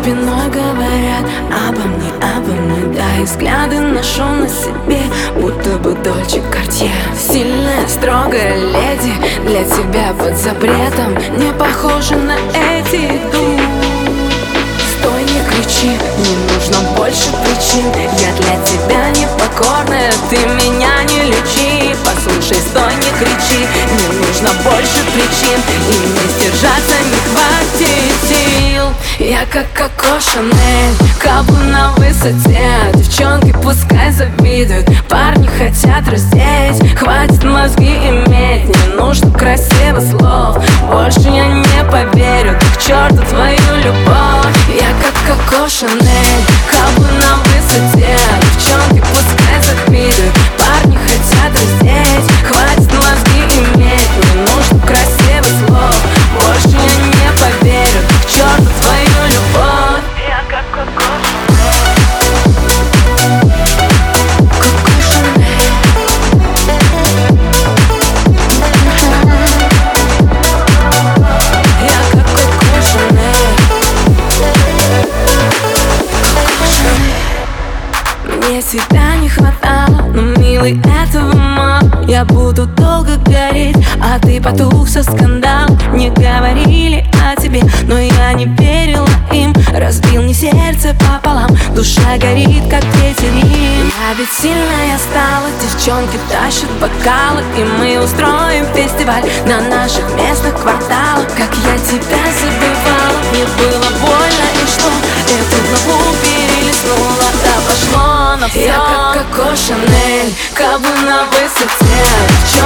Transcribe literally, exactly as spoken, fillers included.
спиной говорят обо мне, обо мне. Да, и взгляды ношу на себе, будто бы Дольче Картье. Сильная, строгая леди, для тебя под запретом, не похожа на эти. Иду. Стой, не кричи, не нужно больше причин. Я для тебя непокорная, ты меня не лечи. Послушай, стой, не кричи, не нужно больше причин. И мне сдержаться не хватит сил. Я как Коко Шанель, каблу на высоте. Девчонки пускай завидуют, парни хотят раздеть. Хватит мозги иметь, не нужно красивых слов. Больше я не поверю, да к черту твою любовь. Я как Коко Шанель, каблу на высоте. Девчонки пускай завидуют, парни хотят раздеть. Хватит мозги иметь, не нужно красивых слов. Больше я не поверю, да к черту твою любовь. Я как Коко Мне тебя не хватало, но, милый, этого мало. Я буду долго гореть, а ты потух со скандал. Не говорили о тебе, но я не верила им. Разбил мне сердце пополам, душа горит, как ветерин. Я ведь сильная стала, девчонки тащат бокалы. И мы устроим фестиваль на наших местных кварталах. Как я тебя забывала, мне было больно, и что эту главу перелистнула. Да пошло на все. Я как Коко Шанель, каблу на высоте.